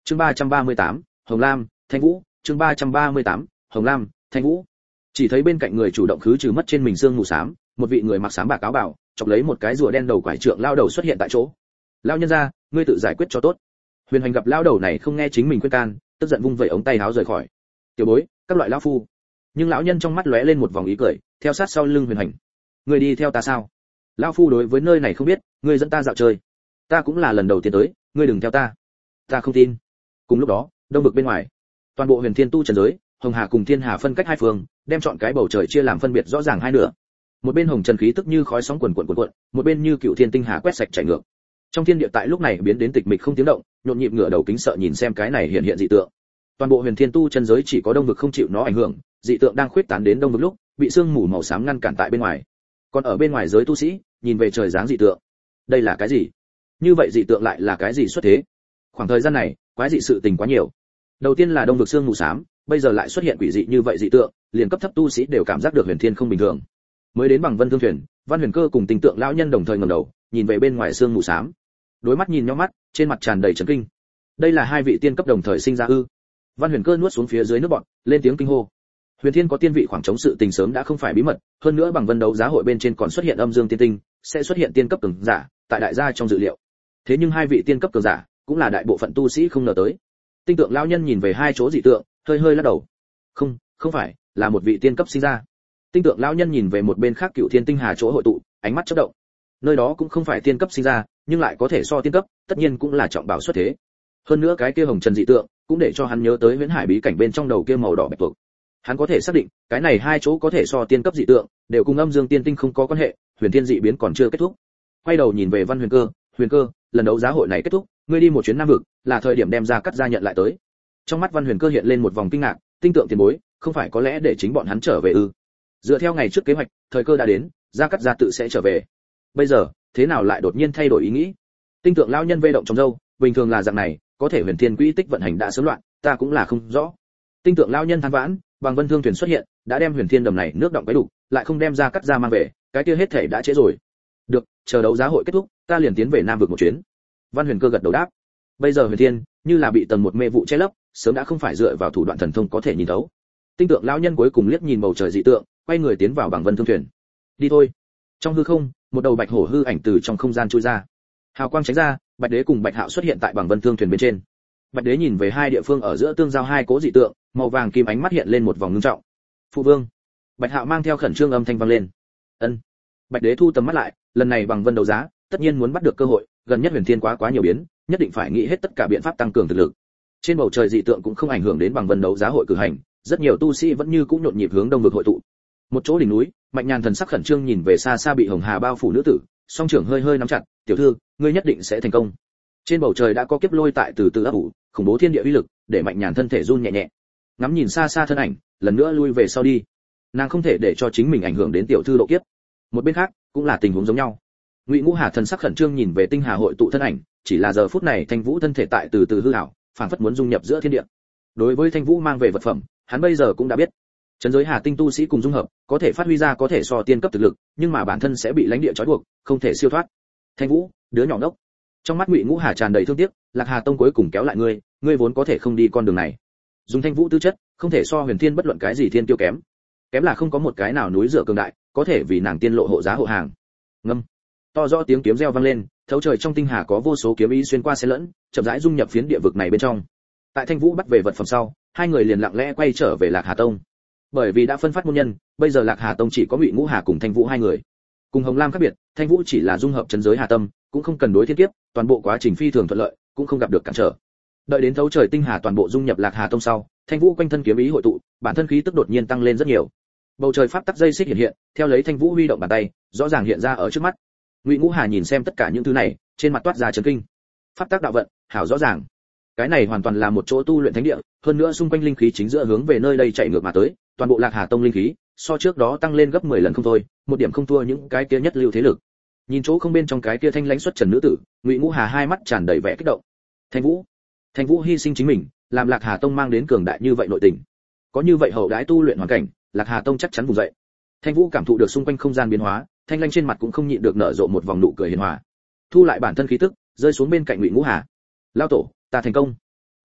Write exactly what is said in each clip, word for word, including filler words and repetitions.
Chương ba trăm ba mươi tám, Hồng Lam, Thanh Vũ, chương ba trăm ba mươi tám, Hồng Lam, Thanh Vũ. Chỉ thấy bên cạnh người chủ động khứ trừ mất trên mình xương mù xám, một vị người mặc xám bạc áo bào, chọc lấy một cái rùa đen đầu quải trượng lao đầu xuất hiện tại chỗ. Lão nhân gia, ngươi tự giải quyết cho tốt. Huyền Hành gặp lao đầu này không nghe chính mình khuyên can, tức giận vung vẩy ống tay áo rời khỏi. Tiểu bối, các loại lão phu. Nhưng lão nhân trong mắt lóe lên một vòng ý cười, theo sát sau lưng Huyền Hành. Ngươi đi theo ta sao? Lão phu đối với nơi này không biết, ngươi dẫn ta dạo chơi. Ta cũng là lần đầu tiên tới, ngươi đừng theo ta. Ta không tin. Cùng lúc đó, đông vực bên ngoài, toàn bộ Huyền Thiên tu trần giới, Hồng Hà cùng Thiên Hà phân cách hai phương, đem chọn cái bầu trời chia làm phân biệt rõ ràng hai nửa. Một bên hồng trần khí tức như khói sóng cuồn cuộn cuộn cuộn, một bên như cựu thiên tinh hà quét sạch chảy ngược. Trong thiên địa tại lúc này biến đến tịch mịch không tiếng động, nhộn nhịp ngửa đầu kính sợ nhìn xem cái này hiện hiện dị tượng. Toàn bộ Huyền Thiên tu chân giới chỉ có đông vực không chịu nó ảnh hưởng, dị tượng đang khuyết tán đến đông vực lúc, bị sương mù màu xám ngăn cản tại bên ngoài. Còn ở bên ngoài giới tu sĩ, nhìn về trời dáng dị tượng. Đây là cái gì? Như vậy dị tượng lại là cái gì xuất thế? Khoảng thời gian này, quái dị sự tình quá nhiều. Đầu tiên là đông vực sương mù xám, bây giờ lại xuất hiện quỷ dị như vậy dị tượng, liền cấp thấp tu sĩ đều cảm giác được Huyền Thiên không bình thường. Mới đến bằng Vân Thương Thuyền, Văn Huyền Cơ cùng Tình Tượng lão nhân đồng thời ngẩng đầu, nhìn về bên ngoài sương mù xám. Đối mắt nhìn nhau mắt, trên mặt tràn đầy chấn kinh. Đây là hai vị tiên cấp đồng thời sinh ra ư? Văn Huyền Cơ nuốt xuống phía dưới nước bọt, lên tiếng kinh hô. Huyền Thiên có tiên vị khoảng trống sự tình sớm đã không phải bí mật, hơn nữa bằng Vân đấu giá hội bên trên còn xuất hiện âm dương tiên tinh, sẽ xuất hiện tiên cấp cường giả, tại đại gia trong dự liệu. Thế nhưng hai vị tiên cấp cường giả, cũng là đại bộ phận tu sĩ không ngờ tới. Tinh Tượng lão nhân nhìn về hai chỗ dị tượng, hơi hơi lắc đầu. Không, không phải, là một vị tiên cấp sinh ra. Tinh Tượng lão nhân nhìn về một bên khác Cựu Thiên Tinh Hà chỗ hội tụ, ánh mắt chớp động. Nơi đó cũng không phải tiên cấp sinh ra, nhưng lại có thể so tiên cấp, tất nhiên cũng là trọng bảo xuất thế. Hơn nữa cái kia hồng trần dị tượng, cũng để cho hắn nhớ tới Viễn Hải bí cảnh bên trong đầu kia màu đỏ bạch tuộc. Hắn có thể xác định, cái này hai chỗ có thể so tiên cấp dị tượng, đều cùng âm dương tiên tinh không có quan hệ, Huyền Thiên dị biến còn chưa kết thúc. Quay đầu nhìn về Văn Huyền Cơ, Huyền Cơ, lần đấu giá hội này kết thúc, ngươi đi một chuyến Nam vực, là thời điểm đem ra cắt ra nhận lại tới. Trong mắt Văn Huyền Cơ hiện lên một vòng kinh ngạc, Tinh Tượng tiền bối, không phải có lẽ để chính bọn hắn trở về ư? Dựa theo ngày trước kế hoạch, thời cơ đã đến, gia cắt gia tự sẽ trở về. Bây giờ, thế nào lại đột nhiên thay đổi ý nghĩ? Tinh Tượng lão nhân vê động trong râu, bình thường là dạng này, có thể Huyền Thiên quỹ tích vận hành đã sớm loạn, ta cũng là không rõ. Tinh Tượng lão nhân than vãn, bằng Vân Thương Thuyền xuất hiện, đã đem Huyền Thiên đầm này nước động cái đủ, lại không đem gia cắt gia mang về, cái kia hết thể đã trễ rồi. Được, chờ đấu giá hội kết thúc, ta liền tiến về Nam vực một chuyến. Văn Huyền Cơ gật đầu đáp. Bây giờ Huyền Thiên, như là bị tầng một mê vụ che lấp, sớm đã không phải dựa vào thủ đoạn thần thông có thể nhìn thấu. Tinh Tượng lão nhân cuối cùng liếc nhìn bầu trời dị tượng, quay người tiến vào bằng Vân Thương Thuyền. Đi thôi. Trong hư không, một đầu bạch hổ hư ảnh từ trong không gian chui ra. Hào quang tránh ra, Bạch Đế cùng Bạch Hạo xuất hiện tại bằng Vân Thương Thuyền bên trên. Bạch Đế nhìn về hai địa phương ở giữa tương giao hai cố dị tượng, màu vàng kim ánh mắt hiện lên một vòng ngưng trọng. Phụ vương. Bạch Hạo mang theo khẩn trương âm thanh vang lên. Ân. Bạch Đế thu tầm mắt lại, lần này bằng Vân đấu giá, tất nhiên muốn bắt được cơ hội, gần nhất Huyền Thiên quá quá nhiều biến, nhất định phải nghĩ hết tất cả biện pháp tăng cường thực lực. Trên bầu trời dị tượng cũng không ảnh hưởng đến bằng Vân đấu giá hội cử hành, rất nhiều tu sĩ vẫn như cũng nhộn nhịp hướng đông vực hội tụ. Một chỗ đỉnh núi, Mạnh Nhàn thần sắc khẩn trương nhìn về xa xa bị hồng hà bao phủ nữ tử, song trưởng hơi hơi nắm chặt, "Tiểu thư, ngươi nhất định sẽ thành công." Trên bầu trời đã có kiếp lôi tại từ từ ấp ủ, khủng bố thiên địa uy lực, để Mạnh Nhàn thân thể run nhẹ nhẹ. Ngắm nhìn xa xa thân ảnh, lần nữa lui về sau đi. Nàng không thể để cho chính mình ảnh hưởng đến tiểu thư độ kiếp. Một bên khác, cũng là tình huống giống nhau. Ngụy Ngũ Hà thần sắc khẩn trương nhìn về tinh hà hội tụ thân ảnh, chỉ là giờ phút này Thanh Vũ thân thể tại từ từ hư ảo, phảng phất muốn dung nhập giữa thiên địa. Đối với Thanh Vũ mang về vật phẩm, hắn bây giờ cũng đã biết. Trấn giới Hà tinh tu sĩ cùng dung hợp, có thể phát huy ra có thể so tiên cấp thực lực, nhưng mà bản thân sẽ bị lãnh địa trói buộc, không thể siêu thoát. Thanh Vũ, đứa nhỏ ngốc. Trong mắt Ngụy Ngũ Hà tràn đầy thương tiếc, Lạc Hà tông cuối cùng kéo lại ngươi, ngươi vốn có thể không đi con đường này. Dùng Thanh Vũ tư chất, không thể so Huyền Thiên bất luận cái gì thiên tiêu kém. Kém là không có một cái nào núi dựa cường đại, có thể vì nàng tiên lộ hộ giá hộ hàng. Ngâm. To rõ tiếng kiếm reo vang lên, thấu trời trong tinh hà có vô số kiếm ý xuyên qua xen lẫn, chậm rãi dung nhập phiến địa vực này bên trong. Tại Thanh Vũ bắt về vật phẩm sau, hai người liền lặng lẽ quay trở về Lạc Hà tông. Bởi vì đã phân phát môn nhân, bây giờ Lạc Hà tông chỉ có Ngụy Ngũ Hà cùng Thanh Vũ hai người. Cùng Hồng Lam khác biệt, Thanh Vũ chỉ là dung hợp trấn giới Hà tâm, cũng không cần đối thiên kiếp, toàn bộ quá trình phi thường thuận lợi, cũng không gặp được cản trở. Đợi đến thấu trời tinh hà toàn bộ dung nhập Lạc Hà tông sau, Thanh Vũ quanh thân kiếm ý hội tụ, bản thân khí tức đột nhiên tăng lên rất nhiều. Bầu trời pháp tắc dây xích hiện hiện, theo lấy Thanh Vũ huy động bàn tay, rõ ràng hiện ra ở trước mắt. Ngụy Ngũ Hà nhìn xem tất cả những thứ này, trên mặt toát ra chấn kinh. Pháp tắc đạo vận, hảo rõ ràng. Cái này hoàn toàn là một chỗ tu luyện thánh địa, hơn nữa xung quanh linh khí chính giữa hướng về nơi đây chạy ngược mà tới, toàn bộ Lạc Hà tông linh khí, so trước đó tăng lên gấp mười lần không thôi, một điểm không thua những cái kia nhất lưu thế lực. Nhìn chỗ không bên trong cái kia thanh lãnh xuất trần nữ tử, Ngụy Ngũ Hà hai mắt tràn đầy vẻ kích động. Thanh Vũ, Thanh Vũ hy sinh chính mình, làm Lạc Hà tông mang đến cường đại như vậy nội tình. Có như vậy hậu đãi tu luyện hoàn cảnh, Lạc Hà tông chắc chắn vùng dậy. Thanh Vũ cảm thụ được xung quanh không gian biến hóa, thanh lãnh trên mặt cũng không nhịn được nở rộ một vòng nụ cười hiền hòa. Thu lại bản thân khí tức, rơi xuống bên cạnh Ngụy Ngũ Hà. Lao tổ, ta thành công.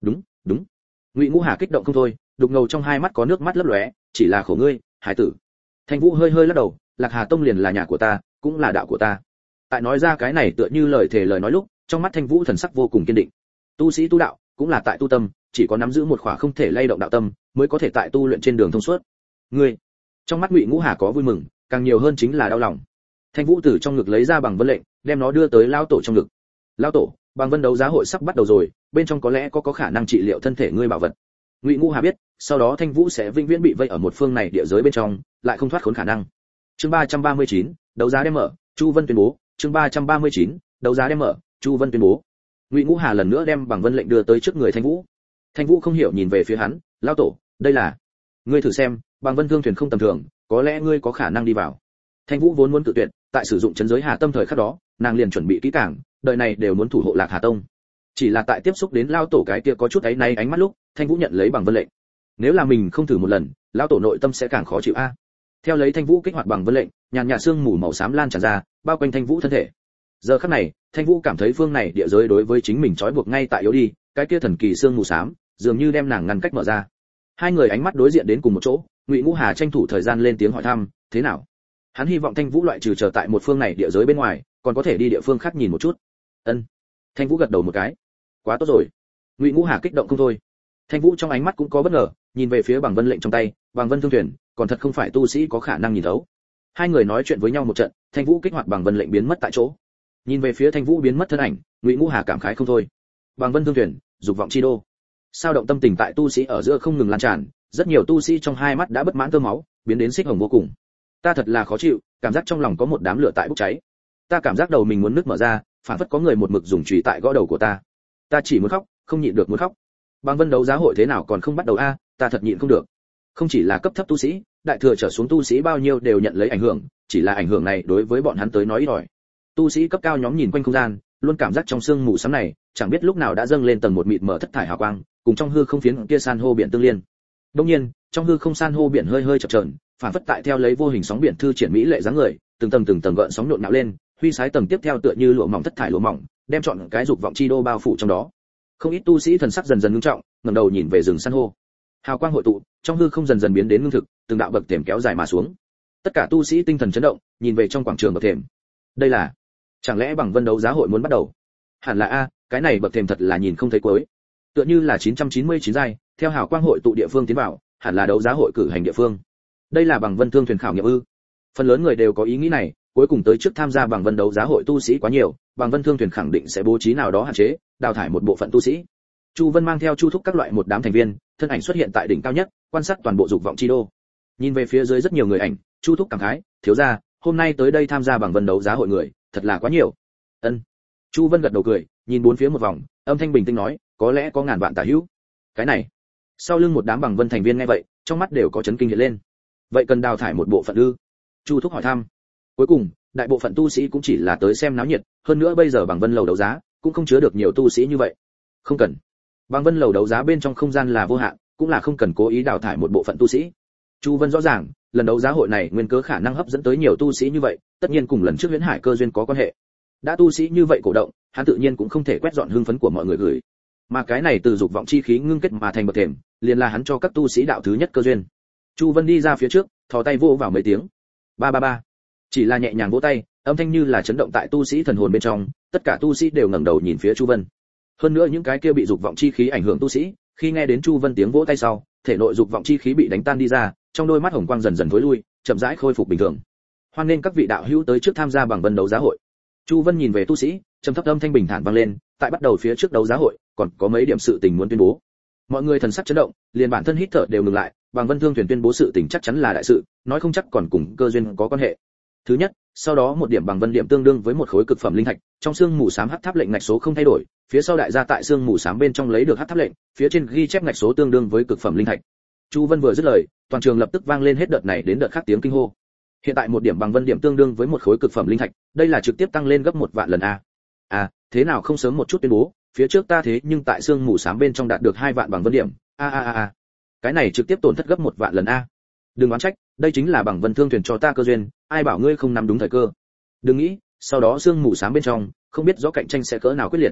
Đúng, đúng. Ngụy Ngũ Hà kích động không thôi, đục ngầu trong hai mắt có nước mắt lấp lóe, chỉ là khổ ngươi, hải tử. Thanh Vũ hơi hơi lắc đầu, Lạc Hà Tông liền là nhà của ta, cũng là đạo của ta. Tại nói ra cái này tựa như lời thề lời nói lúc, trong mắt Thanh Vũ thần sắc vô cùng kiên định. Tu sĩ tu đạo, cũng là tại tu tâm, chỉ có nắm giữ một khỏa không thể lay động đạo tâm, mới có thể tại tu luyện trên đường thông suốt. Ngươi, trong mắt Ngụy Ngũ Hà có vui mừng, càng nhiều hơn chính là đau lòng. Thanh Vũ từ trong ngực lấy ra bằng vân lệnh, đem nó đưa tới lão tổ trong ngực. Lão tổ, bằng vân đấu giá hội sắp bắt đầu rồi, bên trong có lẽ có có khả năng trị liệu thân thể ngươi bảo vật. Ngụy Ngũ Hà biết, sau đó Thanh Vũ sẽ vĩnh viễn bị vây ở một phương này địa giới bên trong, lại không thoát khốn khả năng. Chương ba trăm ba mươi chín, đấu giá đem mở, Chu Vân tuyên bố, chương ba trăm ba mươi chín, đấu giá đem mở, Chu Vân tuyên bố. Ngụy Ngũ Hà lần nữa đem bằng vân lệnh đưa tới trước người Thanh Vũ. Thanh Vũ không hiểu nhìn về phía hắn, "Lão tổ, đây là?" "Ngươi thử xem, bằng vân thương thuyền không tầm thường, có lẽ ngươi có khả năng đi vào." Thanh Vũ vốn muốn tự tuyệt, tại sử dụng chấn giới Hà Tâm thời khắc đó, nàng liền chuẩn bị kỹ càng, đời này đều muốn thủ hộ Lạc Hà Tông. Chỉ là tại tiếp xúc đến lão tổ cái kia có chút áy náy ánh mắt lúc, Thanh Vũ nhận lấy bằng vân lệnh. Nếu là mình không thử một lần, lão tổ nội tâm sẽ càng khó chịu a. Theo lấy Thanh Vũ kích hoạt bằng vân lệnh, nhàn nhạt sương mù màu xám lan tràn ra, bao quanh Thanh Vũ thân thể. Giờ khắc này, Thanh Vũ cảm thấy phương này địa giới đối với chính mình trói buộc ngay tại yếu đi, cái kia thần kỳ sương mù xám, dường như đem nàng ngăn cách mở ra. Hai người ánh mắt đối diện đến cùng một chỗ, Ngụy Ngũ Hà tranh thủ thời gian lên tiếng hỏi thăm, "Thế nào?" Hắn hy vọng Thanh Vũ loại trừ chờ tại một phương này địa giới bên ngoài, còn có thể đi địa phương khác nhìn một chút. Ân. Thanh Vũ gật đầu một cái. Quá tốt rồi. Ngụy Ngũ Hà kích động không thôi. Thanh Vũ trong ánh mắt cũng có bất ngờ, nhìn về phía bằng vân lệnh trong tay, bằng vân thương thuyền, còn thật không phải tu sĩ có khả năng nhìn thấu. Hai người nói chuyện với nhau một trận, Thanh Vũ kích hoạt bằng vân lệnh biến mất tại chỗ. Nhìn về phía Thanh Vũ biến mất thân ảnh, Ngụy Ngũ Hà cảm khái không thôi. Bằng vân thương thuyền, dục vọng chi đô. Sao động tâm tình tại tu sĩ ở giữa không ngừng lan tràn, rất nhiều tu sĩ trong hai mắt đã bất mãn tơ máu, biến đến xích hồng vô cùng. Ta thật là khó chịu, cảm giác trong lòng có một đám lửa tại bốc cháy. Ta cảm giác đầu mình muốn nứt mở ra, phản phất có người một mực dùng chùy tại gõ đầu của ta. Ta chỉ muốn khóc, không nhịn được muốn khóc. Bằng vân đấu giá hội thế nào còn không bắt đầu a, ta thật nhịn không được. Không chỉ là cấp thấp tu sĩ, đại thừa trở xuống tu sĩ bao nhiêu đều nhận lấy ảnh hưởng, chỉ là ảnh hưởng này đối với bọn hắn tới nói ít ỏi. Tu sĩ cấp cao nhóm nhìn quanh không gian, luôn cảm giác trong sương mù xám này, chẳng biết lúc nào đã dâng lên tầng một mịt mờ thất thải hào quang, cùng trong hư không phiến kia san hô biển tương liên. Đương nhiên, trong hư không san hô biển hơi hơi chập chờn, phản phất tại theo lấy vô hình sóng biển thư triển mỹ lệ dáng người, từng tầng từng tầng gợn sóng nhộn nhạo lên, huy sái tầng tiếp theo tựa như lụa mỏng thất thải lụa mỏng, đem trọn cái dục vọng chi đô bao phủ trong đó. Không ít tu sĩ thần sắc dần dần ngưng trọng, ngẩng đầu nhìn về rừng san hô. Hào quang hội tụ, trong hư không dần dần biến đến ngưng thực, từng đạo bậc thềm kéo dài mà xuống. Tất cả tu sĩ tinh thần chấn động, nhìn về trong quảng trường bậc thềm. Đây là, chẳng lẽ bằng vân đấu giá hội muốn bắt đầu? Hẳn là a, cái này bậc thềm thật là nhìn không thấy cuối. Tựa như là chín trăm chín mươi chín giai, theo hào quang hội tụ địa phương tiến vào, hẳn là đấu giá hội cử hành địa phương. Đây là bằng vân thương thuyền khảo nghiệm ư? Phần lớn người đều có ý nghĩ này, cuối cùng tới trước tham gia bằng vân đấu giá hội tu sĩ quá nhiều, bằng vân thương thuyền khẳng định sẽ bố trí nào đó hạn chế, đào thải một bộ phận tu sĩ. Chu Vân mang theo Chu Thúc các loại một đám thành viên, thân ảnh xuất hiện tại đỉnh cao nhất, quan sát toàn bộ dục vọng chi đô. Nhìn về phía dưới rất nhiều người ảnh, Chu Thúc cảm khái, thiếu gia, hôm nay tới đây tham gia bằng vân đấu giá hội người, thật là quá nhiều. Ân. Chu Vân gật đầu cười, nhìn bốn phía một vòng, âm thanh bình tĩnh nói, có lẽ có ngàn vạn tả hữu. Cái này. Sau lưng một đám bằng vân thành viên nghe vậy, trong mắt đều có chấn kinh hiện lên. Vậy cần đào thải một bộ phận ư? Chu Thúc hỏi thăm. Cuối cùng, đại bộ phận tu sĩ cũng chỉ là tới xem náo nhiệt, hơn nữa bây giờ bằng vân lầu đấu giá cũng không chứa được nhiều tu sĩ như vậy. Không cần. Bằng vân lầu đấu giá bên trong không gian là vô hạn, cũng là không cần cố ý đào thải một bộ phận tu sĩ. Chu Vân rõ ràng, lần đấu giá hội này nguyên cớ khả năng hấp dẫn tới nhiều tu sĩ như vậy, tất nhiên cùng lần trước Huyễn Hải cơ duyên có quan hệ. Đã tu sĩ như vậy cổ động, hắn tự nhiên cũng không thể quét dọn hưng phấn của mọi người gửi. Mà cái này từ dục vọng chi khí ngưng kết mà thành bậc thềm, liền là hắn cho các tu sĩ đạo thứ nhất cơ duyên. Chu Vân đi ra phía trước, thò tay vỗ vào mấy tiếng. Ba ba ba. Chỉ là nhẹ nhàng vỗ tay, âm thanh như là chấn động tại tu sĩ thần hồn bên trong, tất cả tu sĩ đều ngẩng đầu nhìn phía Chu Vân. Hơn nữa những cái kia bị dục vọng chi khí ảnh hưởng tu sĩ, khi nghe đến Chu Vân tiếng vỗ tay sau, thể nội dục vọng chi khí bị đánh tan đi ra, trong đôi mắt hồng quang dần dần thối lui, chậm rãi khôi phục bình thường. Hoan nên các vị đạo hữu tới trước tham gia bằng vân đấu giá hội. Chu Vân nhìn về tu sĩ, trầm thấp âm thanh bình thản vang lên, tại bắt đầu phía trước đấu giá hội, còn có mấy điểm sự tình muốn tuyên bố. Mọi người thần sắc chấn động, liền bản thân hít thở đều ngừng lại, bằng vân thương thuyền tuyên bố sự tình chắc chắn là đại sự, nói không chắc còn cùng cơ duyên có quan hệ. Thứ nhất, sau đó một điểm bằng vân điểm tương đương với một khối cực phẩm linh thạch, trong xương mù xám hắc tháp lệnh ngạch số không thay đổi, phía sau đại gia tại xương mù xám bên trong lấy được hắc tháp lệnh, phía trên ghi chép ngạch số tương đương với cực phẩm linh thạch. Chu Vân vừa dứt lời, toàn trường lập tức vang lên hết đợt này đến đợt khác tiếng kinh hô. Hiện tại một điểm bằng vân điểm tương đương với một khối cực phẩm linh thạch, đây là trực tiếp tăng lên gấp một vạn lần a. À, thế nào không sớm một chút tuyên bố, phía trước ta thế nhưng tại xương mù xám bên trong đạt được hai vạn bằng vân điểm. A a a a. Cái này trực tiếp tổn thất gấp một vạn lần a. Đừng oán trách, đây chính là bằng vân thương thuyền cho ta cơ duyên, ai bảo ngươi không nắm đúng thời cơ. Đừng nghĩ, sau đó xương mù xám bên trong, không biết rõ cạnh tranh sẽ cỡ nào quyết liệt.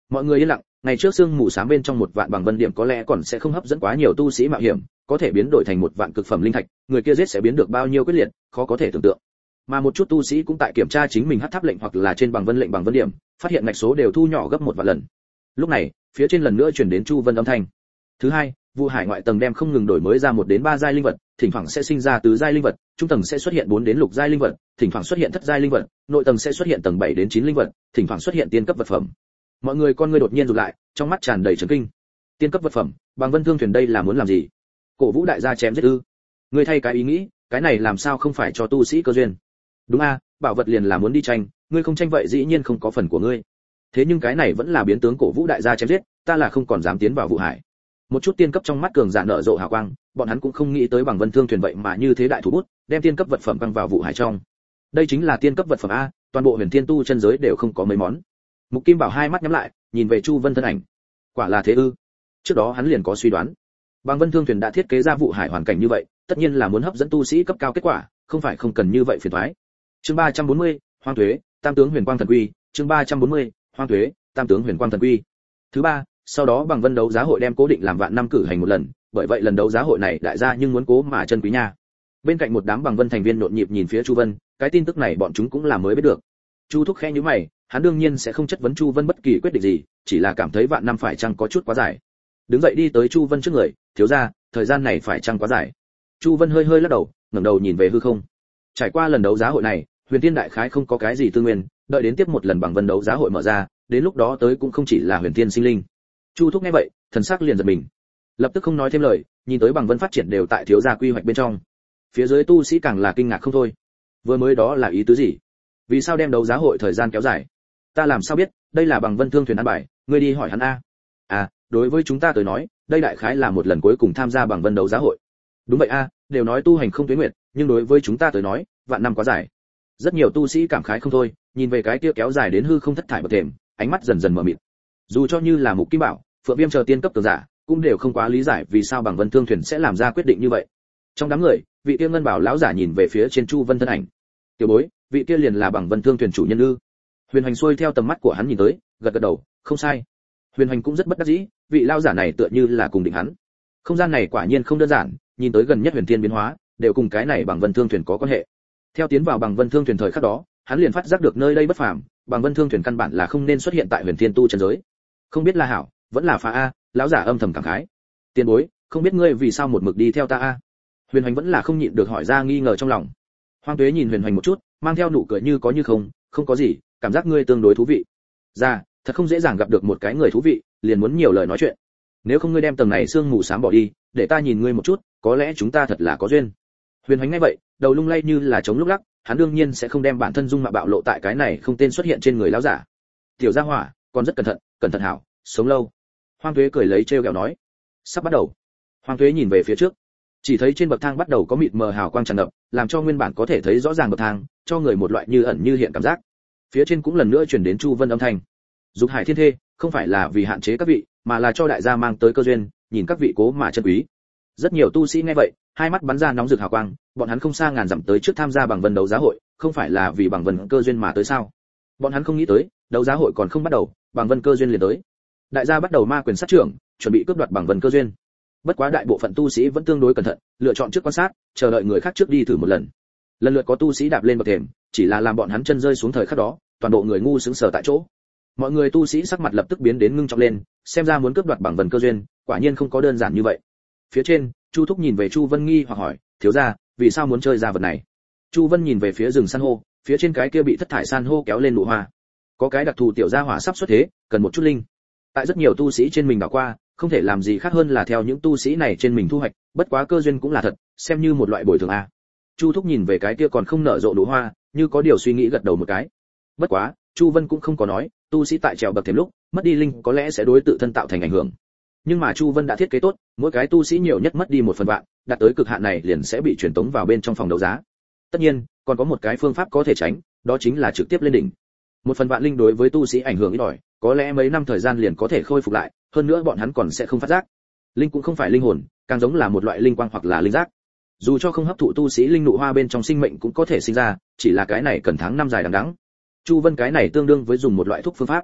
Mọi người yên lặng, ngày trước sương mù xám bên trong một vạn bằng vân điểm có lẽ còn sẽ không hấp dẫn quá nhiều tu sĩ mạo hiểm, có thể biến đổi thành một vạn cực phẩm linh thạch, người kia giết sẽ biến được bao nhiêu quyết liệt, khó có thể tưởng tượng. Mà một chút tu sĩ cũng tại kiểm tra chính mình hắc tháp lệnh hoặc là trên bằng vân lệnh bằng vân điểm, phát hiện ngạch số đều thu nhỏ gấp một vạn lần. Lúc này, phía trên lần nữa truyền đến Chu Vân âm thanh. Thứ hai, vụ hải ngoại tầng đem không ngừng đổi mới ra một đến ba giai linh vật, thỉnh thoảng sẽ sinh ra tứ giai linh vật, trung tầng sẽ xuất hiện bốn đến lục giai linh vật, thỉnh thoảng xuất hiện thất giai linh vật, nội tầng sẽ xuất hiện tầng bảy đến chín linh vật, thỉnh thoảng xuất hiện tiên cấp vật phẩm. Mọi người con ngươi đột nhiên rụt lại, trong mắt tràn đầy chấn kinh. Tiên cấp vật phẩm, bằng vân thương thuyền đây là muốn làm gì? Cổ Vũ đại gia chém giết ư? Ngươi thay cái ý nghĩ, cái này làm sao không phải cho tu sĩ cơ duyên? Đúng a, bảo vật liền là muốn đi tranh, ngươi không tranh vậy dĩ nhiên không có phần của ngươi. Thế nhưng cái này vẫn là biến tướng Cổ Vũ đại gia chém giết, ta là không còn dám tiến vào vụ hải. Một chút tiên cấp trong mắt cường giả nở rộ hào quang, bọn hắn cũng không nghĩ tới bằng vân thương thuyền vậy mà như thế đại thủ bút, đem tiên cấp vật phẩm quăng vào vụ hải trong. Đây chính là tiên cấp vật phẩm a, toàn bộ huyền thiên tu chân giới đều không có mấy món. Mục Kim Bảo hai mắt nhắm lại, nhìn về Chu Vân thân ảnh. Quả là thế ư? Trước đó hắn liền có suy đoán. Bằng vân thương thuyền đã thiết kế ra vụ hải hoàn cảnh như vậy, tất nhiên là muốn hấp dẫn tu sĩ cấp cao kết quả, không phải không cần như vậy phiền toái. Chương ba trăm bốn mươi, Hoang Tuế, Tam tướng Huyền Quang Thần Quy, chương ba trăm bốn mươi, Hoang Tuế, Tam tướng Huyền Quang Thần Quy. Thứ ba, sau đó bằng vân đấu giá hội đem cố định làm vạn năm cử hành một lần, bởi vậy lần đấu giá hội này đại gia nhưng muốn cố mà chân quý nha. Bên cạnh một đám bằng vân thành viên nhộn nhịp nhìn phía Chu Vân, cái tin tức này bọn chúng cũng là mới biết được. Chu Thúc khẽ nhíu mày, hắn đương nhiên sẽ không chất vấn Chu Vân bất kỳ quyết định gì, chỉ là cảm thấy vạn năm phải chăng có chút quá dài. Đứng dậy đi tới Chu Vân trước người, thiếu gia, thời gian này phải chăng quá dài? Chu Vân hơi hơi lắc đầu, ngẩng đầu nhìn về hư không. Trải qua lần đấu giá hội này, Huyền Thiên đại khái không có cái gì tư nguyên, đợi đến tiếp một lần bằng vân đấu giá hội mở ra, đến lúc đó tới cũng không chỉ là Huyền Thiên sinh linh. Chu Thúc nghe vậy, thần sắc liền giật mình, lập tức không nói thêm lời, nhìn tới bằng vân phát triển đều tại thiếu gia quy hoạch bên trong. Phía dưới tu sĩ càng là kinh ngạc không thôi. Vừa mới đó là ý tứ gì? Vì sao đem đấu giá hội thời gian kéo dài? Ta làm sao biết, đây là bằng vân thương thuyền ăn bài, ngươi đi hỏi hắn a. À, đối với chúng ta tới nói, đây đại khái là một lần cuối cùng tham gia bằng vân đấu giá hội. Đúng vậy a, đều nói tu hành không tuế nguyệt, nhưng đối với chúng ta tới nói, vạn năm quá dài. Rất nhiều tu sĩ cảm khái không thôi, nhìn về cái kia kéo dài đến hư không thất thải bậc thềm, ánh mắt dần dần mờ mịt. Dù cho như là Mục Kim Bảo, Phượng Viêm chờ tiên cấp cường giả, cũng đều không quá lý giải vì sao bằng vân thương thuyền sẽ làm ra quyết định như vậy. Trong đám người, vị kia ngân bảo lão giả nhìn về phía trên Chu Vân thân ảnh. Tiểu bối, vị kia liền là bằng vân thương thuyền chủ nhân ư? Huyền Hành xuôi theo tầm mắt của hắn nhìn tới, gật gật đầu, không sai. Huyền Hành cũng rất bất đắc dĩ, vị lão giả này tựa như là cùng định hắn. Không gian này quả nhiên không đơn giản, nhìn tới gần nhất huyền thiên biến hóa, đều cùng cái này bằng vân thương thuyền có quan hệ. Theo tiến vào bằng vân thương thuyền thời khắc đó, hắn liền phát giác được nơi đây bất phàm, bằng vân thương thuyền căn bản là không nên xuất hiện tại huyền thiên tu chân giới. Không biết là hảo, vẫn là phá a, lão giả âm thầm cảm khái. Tiền bối, không biết ngươi vì sao một mực đi theo ta a? Huyền Hành vẫn là không nhịn được hỏi ra nghi ngờ trong lòng. Hoang Tuế nhìn Huyền Hành một chút, mang theo nụ cười như có như không, không có gì, cảm giác ngươi tương đối thú vị. Ra, thật không dễ dàng gặp được một cái người thú vị, liền muốn nhiều lời nói chuyện. Nếu không ngươi đem tầng này sương mù xám bỏ đi, để ta nhìn ngươi một chút, có lẽ chúng ta thật là có duyên. Huyền Hành nghe vậy, đầu lung lay như là trống lúc lắc, hắn đương nhiên sẽ không đem bản thân dung mạo bạo lộ tại cái này không tên xuất hiện trên người lão giả. Tiểu gia hỏa, còn rất cẩn thận, cẩn thận hảo, sống lâu. Hoang Tuế cười lấy trêu ghẹo nói. Sắp bắt đầu. Hoang Tuế nhìn về phía trước, chỉ thấy trên bậc thang bắt đầu có mịt mờ hào quang tràn ngập, làm cho nguyên bản có thể thấy rõ ràng bậc thang, cho người một loại như ẩn như hiện cảm giác. Phía trên cũng lần nữa truyền đến Chu Vân âm thanh. Dục Hải Thiên Thê, không phải là vì hạn chế các vị, mà là cho đại gia mang tới cơ duyên, nhìn các vị cố mà chân quý. Rất nhiều tu sĩ nghe vậy, hai mắt bắn ra nóng rực hào quang, bọn hắn không xa ngàn dặm tới trước tham gia bằng vân đấu giá hội, không phải là vì bằng vân cơ duyên mà tới sao? Bọn hắn không nghĩ tới, đấu giá hội còn không bắt đầu, bằng vân cơ duyên liền tới. Đại gia bắt đầu ma quyền sát trưởng, chuẩn bị cướp đoạt bằng vân cơ duyên. Bất quá đại bộ phận tu sĩ vẫn tương đối cẩn thận, lựa chọn trước quan sát, chờ đợi người khác trước đi thử một lần. Lần lượt có tu sĩ đạp lên bậc thềm, chỉ là làm bọn hắn chân rơi xuống thời khắc đó, toàn bộ người ngu sững sờ tại chỗ. Mọi người tu sĩ sắc mặt lập tức biến đến ngưng trọng lên, xem ra muốn cướp đoạt bằng vân cơ duyên, quả nhiên không có đơn giản như vậy. Phía trên, Chu Thúc nhìn về Chu Vân nghi hoặc hỏi, thiếu gia, vì sao muốn chơi ra vật này? Chu Vân nhìn về phía rừng san hô, phía trên cái kia bị thất thải san hô kéo lên nụ hoa. Có cái đặc thù tiểu gia hỏa sắp xuất thế, cần một chút linh. Tại rất nhiều tu sĩ trên mình đảo qua, không thể làm gì khác hơn là theo những tu sĩ này trên mình thu hoạch, bất quá cơ duyên cũng là thật, xem như một loại bồi thường a. Chu Thúc nhìn về cái kia còn không nở rộ nụ hoa, như có điều suy nghĩ gật đầu một cái. Bất quá, Chu Vân cũng không có nói, tu sĩ tại trèo bậc thềm lúc, mất đi linh có lẽ sẽ đối tự thân tạo thành ảnh hưởng. Nhưng mà Chu Vân đã thiết kế tốt, mỗi cái tu sĩ nhiều nhất mất đi một phần vạn, đạt tới cực hạn này liền sẽ bị truyền tống vào bên trong phòng đấu giá. Tất nhiên, còn có một cái phương pháp có thể tránh, đó chính là trực tiếp lên đỉnh. Một phần vạn linh đối với tu sĩ ảnh hưởng ít ỏi, có lẽ mấy năm thời gian liền có thể khôi phục lại, hơn nữa bọn hắn còn sẽ không phát giác. Linh cũng không phải linh hồn, càng giống là một loại linh quang hoặc là linh giác. Dù cho không hấp thụ tu sĩ linh nụ hoa bên trong sinh mệnh cũng có thể sinh ra, chỉ là cái này cần tháng năm dài đằng đẵng. Chu Vân cái này tương đương với dùng một loại thuốc phương pháp.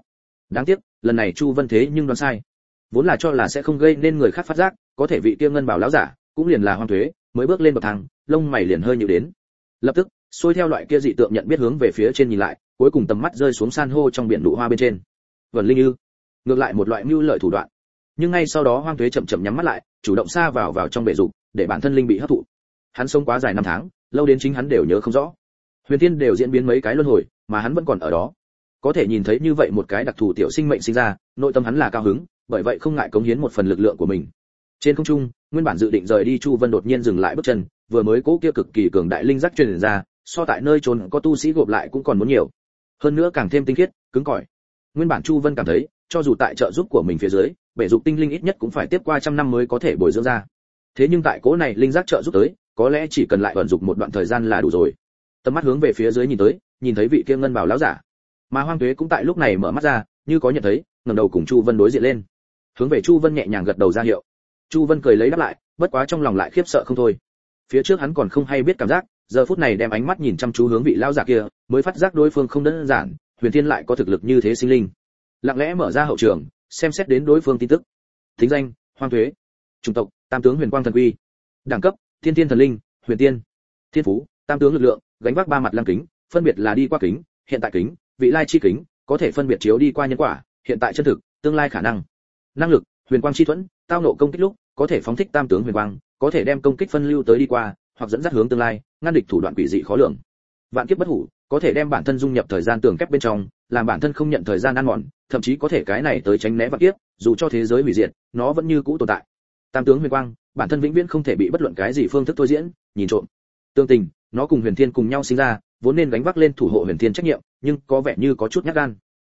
Đáng tiếc, lần này Chu Vân thế nhưng đoán sai. Vốn là cho là sẽ không gây nên người khác phát giác, có thể vị kia ngân bảo lão giả, cũng liền là Hoang Tuế, mới bước lên bậc thang, lông mày liền hơi nhíu đến. Lập tức, xuôi theo loại kia dị tượng nhận biết hướng về phía trên nhìn lại, cuối cùng tầm mắt rơi xuống san hô trong biển nụ hoa bên trên. Vân Linh Ư, ngược lại một loại mưu lợi thủ đoạn. Nhưng ngay sau đó Hoang Tuế chậm chậm nhắm mắt lại, chủ động xa vào vào trong bể dục, để bản thân linh bị hấp thụ. Hắn sống quá dài năm tháng, lâu đến chính hắn đều nhớ không rõ. Huyền Thiên đều diễn biến mấy cái luân hồi, mà hắn vẫn còn ở đó. Có thể nhìn thấy như vậy một cái đặc thù tiểu sinh mệnh sinh ra, nội tâm hắn là cao hứng, bởi vậy không ngại cống hiến một phần lực lượng của mình. Trên không trung, nguyên bản dự định rời đi Chu Vân đột nhiên dừng lại bước chân, vừa mới cố kia cực kỳ cường đại linh giác truyền ra, so tại nơi trốn có tu sĩ gộp lại cũng còn muốn nhiều. Hơn nữa càng thêm tinh khiết, cứng cỏi. Nguyên bản Chu Vân cảm thấy, cho dù tại trợ giúp của mình phía dưới, bể dục tinh linh ít nhất cũng phải tiếp qua trăm năm mới có thể bồi dưỡng ra. Thế nhưng tại cố này linh giác trợ giúp tới, có lẽ chỉ cần lại vận dụng một đoạn thời gian là đủ rồi. Tầm mắt hướng về phía dưới nhìn tới, nhìn thấy vị kia ngân bảo lão giả. Mà Hoang Tuế cũng tại lúc này mở mắt ra, như có nhận thấy, ngẩng đầu cùng Chu Vân đối diện lên. Hướng về Chu Vân nhẹ nhàng gật đầu ra hiệu. Chu Vân cười lấy đáp lại, bất quá trong lòng lại khiếp sợ không thôi. Phía trước hắn còn không hay biết cảm giác, giờ phút này đem ánh mắt nhìn chăm chú hướng vị lão giả kia, mới phát giác đối phương không đơn giản, Huyền Thiên lại có thực lực như thế sinh linh. Lặng lẽ mở ra hậu trường, xem xét đến đối phương tin tức. Thính danh: Hoang Tuế. Chủng tộc: Tam tướng Huyền Quang Thần Quy. Đẳng cấp: Thiên Thiên Thần Linh, Huyền Tiên. Thiên phú: Tam tướng lực lượng, gánh vác ba mặt lăng kính, phân biệt là đi qua kính, hiện tại kính, vị lai chi kính, có thể phân biệt chiếu đi qua nhân quả, hiện tại chân thực, tương lai khả năng. Năng lực: Huyền Quang chi thuẫn, tao nộ công kích lúc, có thể phóng thích tam tướng huyền quang, có thể đem công kích phân lưu tới đi qua, hoặc dẫn dắt hướng tương lai, ngăn địch thủ đoạn quỷ dị khó lường. Vạn kiếp bất hủ, có thể đem bản thân dung nhập thời gian tường kép bên trong, làm bản thân không nhận thời gian ăn mòn, thậm chí có thể cái này tới tránh né vạn kiếp, dù cho thế giới hủy diệt, nó vẫn như cũ tồn tại. Tam tướng huyền quang, bản thân vĩnh viễn không thể bị bất luận cái gì phương thức thôi diễn, nhìn trộm. Tương tình, nó cùng Huyền Thiên cùng nhau sinh ra, vốn nên gánh vác lên thủ hộ Huyền Thiên trách nhiệm, nhưng có vẻ như có chút nhát gan.